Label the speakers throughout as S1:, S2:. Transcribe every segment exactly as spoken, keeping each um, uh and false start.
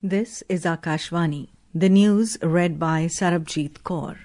S1: This is Akashvani. The news read by Sarabjit Kaur.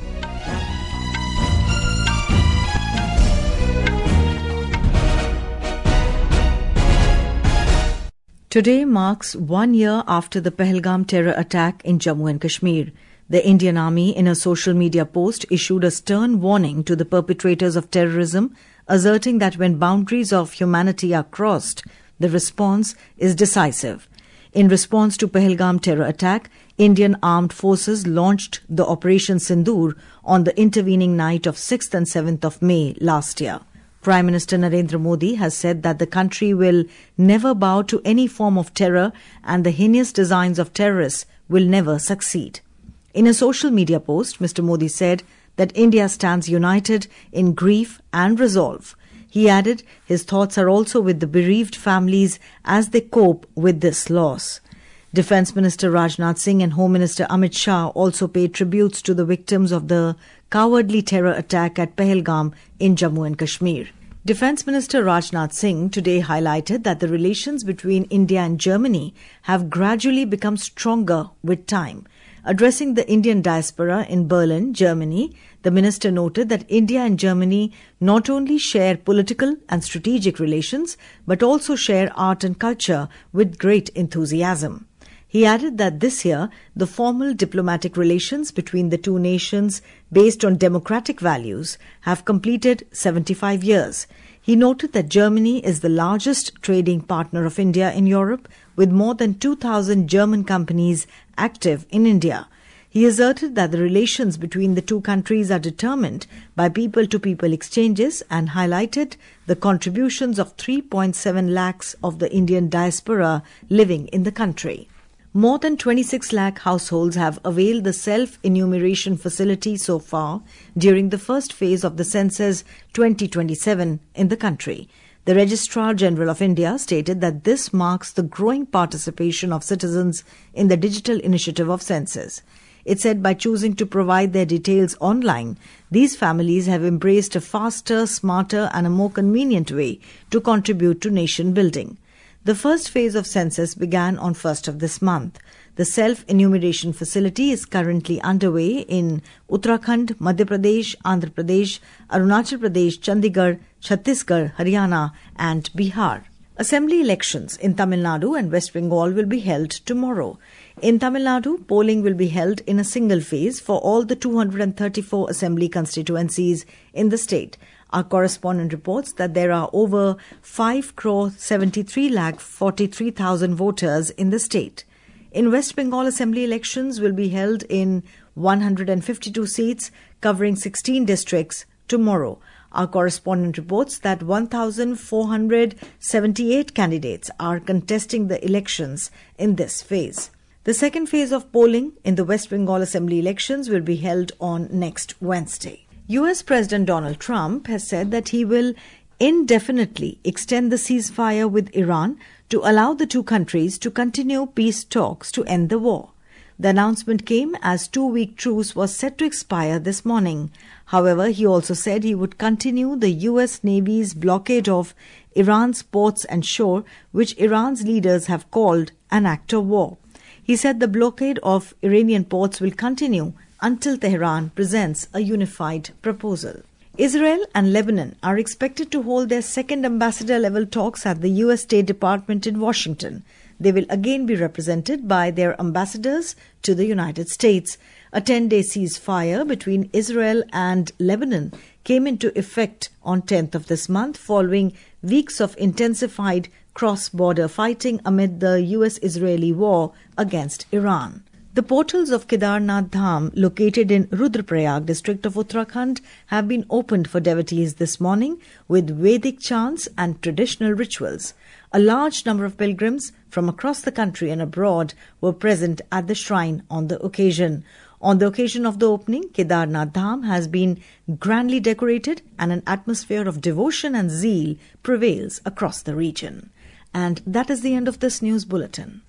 S1: Today marks one year after the Pahalgam terror attack in Jammu and Kashmir. The Indian Army, in a social media post, issued a stern warning to the perpetrators of terrorism, asserting that when boundaries of humanity are crossed, the response is decisive. In response to Pahalgam terror attack, Indian armed forces launched the Operation Sindoor on the intervening night of sixth and seventh of May last year. Prime Minister Narendra Modi has said that the country will never bow to any form of terror and the heinous designs of terrorists will never succeed. In a social media post, Mister Modi said that India stands united in grief and resolve. He added his thoughts are also with the bereaved families as they cope with this loss. Defence Minister Rajnath Singh and Home Minister Amit Shah also paid tributes to the victims of the cowardly terror attack at Pahalgam in Jammu and Kashmir. Defence Minister Rajnath Singh today highlighted that the relations between India and Germany have gradually become stronger with time. Addressing the Indian diaspora in Berlin, Germany, the minister noted that India and Germany not only share political and strategic relations, but also share art and culture with great enthusiasm. He added that this year, the formal diplomatic relations between the two nations, based on democratic values, have completed seventy-five years. He noted that Germany is the largest trading partner of India in Europe, with more than two thousand German companies active in India. He asserted that the relations between the two countries are determined by people-to-people exchanges and highlighted the contributions of three point seven lakhs of the Indian diaspora living in the country. More than twenty-six lakh households have availed the self-enumeration facility so far during the first phase of the census twenty twenty-seven in the country. The Registrar General of India stated that this marks the growing participation of citizens in the digital initiative of census. It said by choosing to provide their details online, these families have embraced a faster, smarter and a more convenient way to contribute to nation building. The first phase of census began on first of this month. The self-enumeration facility is currently underway in Uttarakhand, Madhya Pradesh, Andhra Pradesh, Arunachal Pradesh, Chandigarh, Chhattisgarh, Haryana and Bihar. Assembly elections in Tamil Nadu and West Bengal will be held tomorrow. In Tamil Nadu, polling will be held in a single phase for all the two hundred thirty-four assembly constituencies in the state. Our correspondent reports that there are over five crore seventy-three lakh forty-three thousand voters in the state. In West Bengal, assembly elections will be held in one hundred fifty-two seats covering sixteen districts tomorrow. Our correspondent reports that one thousand four hundred seventy-eight candidates are contesting the elections in this phase. The second phase of polling in the West Bengal assembly elections will be held on next Wednesday. U S President Donald Trump has said that he will indefinitely extend the ceasefire with Iran to allow the two countries to continue peace talks to end the war. The announcement came as two-week truce was set to expire this morning. However, he also said he would continue the U S Navy's blockade of Iran's ports and shore, which Iran's leaders have called an act of war. He said the blockade of Iranian ports will continue until Tehran presents a unified proposal. Israel and Lebanon are expected to hold their second ambassador-level talks at the U S State Department in Washington. They will again be represented by their ambassadors to the United States. A ten-day ceasefire between Israel and Lebanon came into effect on tenth of this month following weeks of intensified cross-border fighting amid the U S-Israeli war against Iran. The portals of Kedarnath Dham, located in Rudraprayag district of Uttarakhand, have been opened for devotees this morning with Vedic chants and traditional rituals. A large number of pilgrims from across the country and abroad were present at the shrine on the occasion. On the occasion of the opening, Kedarnath Dham has been grandly decorated and an atmosphere of devotion and zeal prevails across the region. And that is the end of this news bulletin.